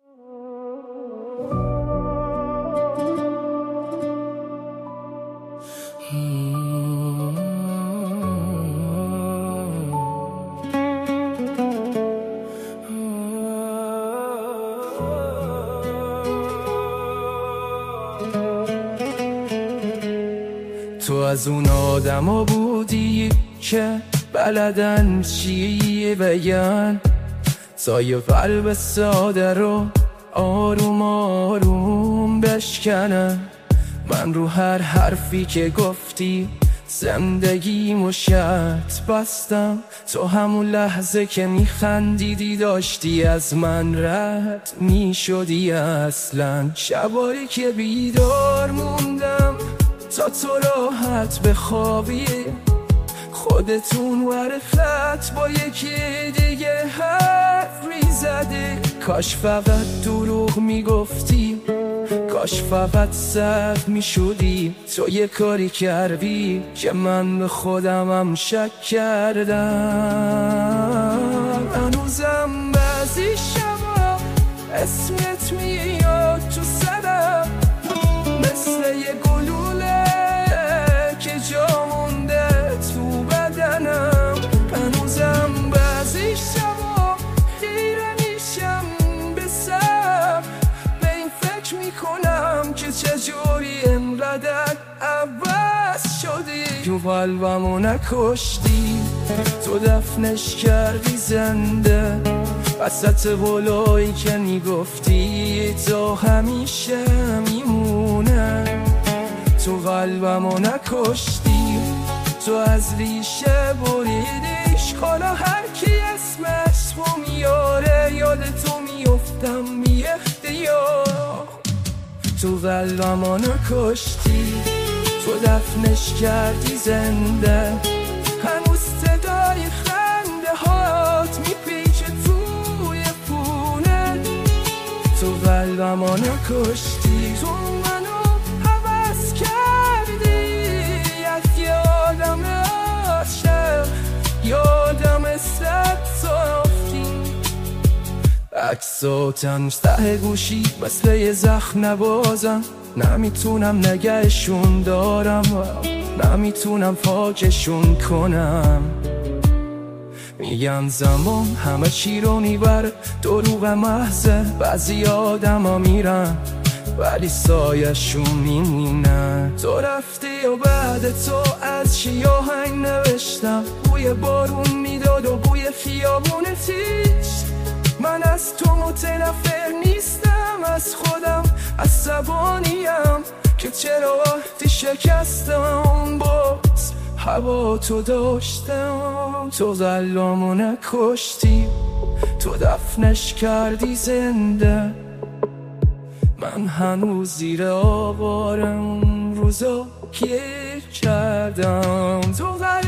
تو از اون آدما بودی که بلدن چی بگن، سایه قلب ساده رو آروم آروم بشکنن. من رو هر حرفی که گفتی زندگیمو شرط بستم. تو همون لحظه که میخندیدی داشتی از من رد میشدی. اصلا شبایی که بیدار موندم تا تو راحت بخوابی، خودتون ورفت با یکی دیگه حرف میزدی. کاش فقط دروغ میگفتی، کاش فقط صد میشدی. تو یه کاری کردی که من به خودمم شک کردم. هنوزم بعضی شبا اسمت میاد تو سرم، مثل یه گلوله که جا مونده تو بدنم. هنوزم بعضی شبا خیره میشم به سر، به این فکر میکنم که چجوری اینقدر عوض شدی. تو قلبمو نکشتی، تو دفنش کردی زنده، وسط قولایی که میگفتی تا همیشه میمونه. تو قلبمو نکشتی، تو از ریشه بریدیش. حالا هر کی اسمش رو میاره یاد تو میفتم بی اختیار. تو قلبمو نکشتی، تو دفنش کردی زنده، هنوز صدای خنده هات میپیچه توی پونه. تو قلبمو نکشتی، تو منو عوض کردی. از یادم عاشق یادم صد صافتیم، عکساتم ته گوشی مثل یه زخم نبازم. نمیتونم نگهشون دارم، نمیتونم پاکشون کنم. میگن زمان همه چی رو میبره، دروغ محضه. بعضی آدم ها میرن ولی سایشون میمونن. تو رفتی و بعد تو از چی آهنگ نوشتم، بوی بارون میداد و بوی خیابون تیش. من از تو متنفر نیستم، از خودم عصبانیم که چرا وقتی شکستم باز هوا تو داشتم. تو قلبمو نکشتی، تو دفنش کردی زنده، من هنوز زیر آوارم روزا گیر کردم. تو